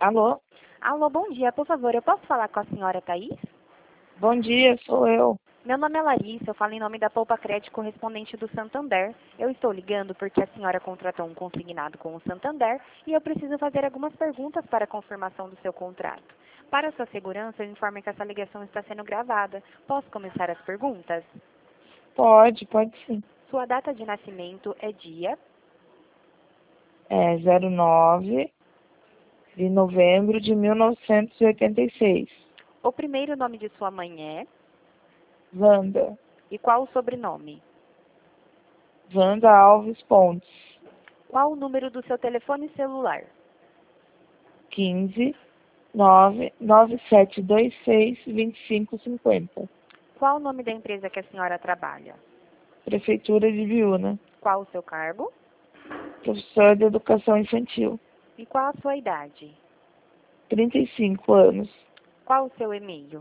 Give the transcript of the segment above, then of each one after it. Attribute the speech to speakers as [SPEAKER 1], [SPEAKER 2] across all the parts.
[SPEAKER 1] Alô?
[SPEAKER 2] Alô, bom dia. Por favor, eu posso falar com a senhora Thaís?
[SPEAKER 1] Bom dia, sou eu.
[SPEAKER 2] Meu nome é Larissa, eu falo em nome da Poupa Crédito correspondente do Santander. Eu estou ligando porque a senhora contratou um consignado com o Santander e eu preciso fazer algumas perguntas para a confirmação do seu contrato. Para sua segurança, eu informo que essa ligação está sendo gravada. Posso começar as perguntas?
[SPEAKER 1] Pode sim.
[SPEAKER 2] Sua data de nascimento é dia?
[SPEAKER 1] É 09 de novembro de 1986.
[SPEAKER 2] O primeiro nome de sua mãe é?
[SPEAKER 1] Wanda.
[SPEAKER 2] E qual o sobrenome?
[SPEAKER 1] Wanda Alves Pontes.
[SPEAKER 2] Qual o número do seu telefone celular?
[SPEAKER 1] 15 99726 2550.
[SPEAKER 2] Qual o nome da empresa que a senhora trabalha?
[SPEAKER 1] Prefeitura de Biúna.
[SPEAKER 2] Qual o seu cargo?
[SPEAKER 1] Professor de Educação Infantil.
[SPEAKER 2] E qual a sua idade?
[SPEAKER 1] 35 anos.
[SPEAKER 2] Qual o seu e-mail?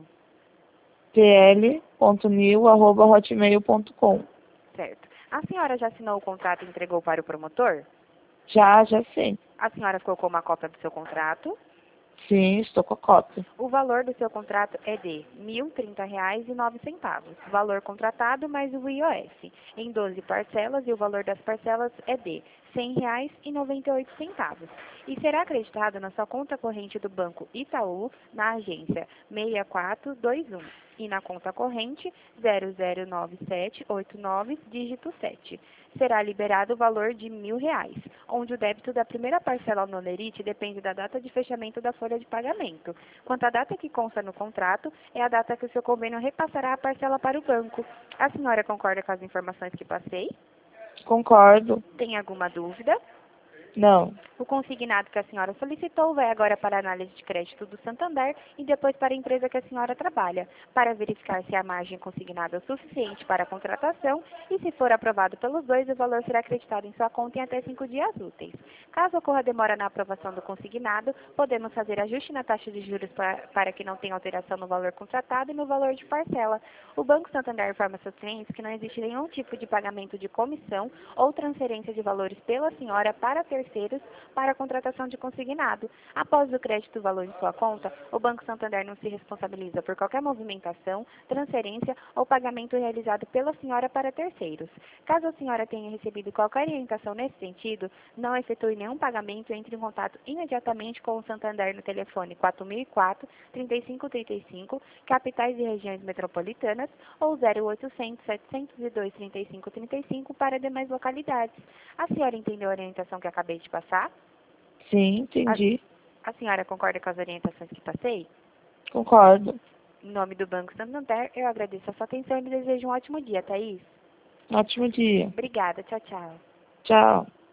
[SPEAKER 1] pl.nil@hotmail.com.
[SPEAKER 2] Certo. A senhora já assinou o contrato e entregou para o promotor?
[SPEAKER 1] Já sim.
[SPEAKER 2] A senhora ficou com uma cópia do seu contrato?
[SPEAKER 1] Sim, estou com a cópia.
[SPEAKER 2] O valor do seu contrato é de R$ 1.030,09. Valor contratado mais o IOF. Em 12 parcelas e o valor das parcelas é de R$ 100,98. E será acreditado na sua conta corrente do Banco Itaú, na agência 6421 e na conta corrente 009789, dígito 7. Será liberado o valor de R$ 1.000, onde o débito da primeira parcela no Olerite depende da data de fechamento da folha de pagamento. Quanto à data que consta no contrato, é a data que o seu convênio repassará a parcela para o banco. A senhora concorda com as informações que passei?
[SPEAKER 1] Concordo.
[SPEAKER 2] Tem alguma dúvida?
[SPEAKER 1] Não.
[SPEAKER 2] O consignado que a senhora solicitou vai agora para a análise de crédito do Santander e depois para a empresa que a senhora trabalha, para verificar se a margem consignada é suficiente para a contratação e, se for aprovado pelos dois, o valor será acreditado em sua conta em até 5 dias úteis. Caso ocorra demora na aprovação do consignado, podemos fazer ajuste na taxa de juros para que não tenha alteração no valor contratado e no valor de parcela. O Banco Santander informa seus clientes que não existe nenhum tipo de pagamento de comissão ou transferência de valores pela senhora para terceiros para a contratação de consignado. Após o crédito do valor em sua conta, o Banco Santander não se responsabiliza por qualquer movimentação, transferência ou pagamento realizado pela senhora para terceiros. Caso a senhora tenha recebido qualquer orientação nesse sentido, não efetue nenhum pagamento, entre em contato imediatamente com o Santander no telefone 4004-3535, capitais e regiões metropolitanas, ou 0800-702-3535 para demais localidades. A senhora entendeu a orientação que acabei de passar?
[SPEAKER 1] Sim, entendi.
[SPEAKER 2] A senhora concorda com as orientações que passei?
[SPEAKER 1] Concordo.
[SPEAKER 2] Em nome do Banco Santander, eu agradeço a sua atenção e lhe desejo um ótimo dia, Thaís.
[SPEAKER 1] Ótimo dia.
[SPEAKER 2] Obrigada. Tchau, tchau.
[SPEAKER 1] Tchau.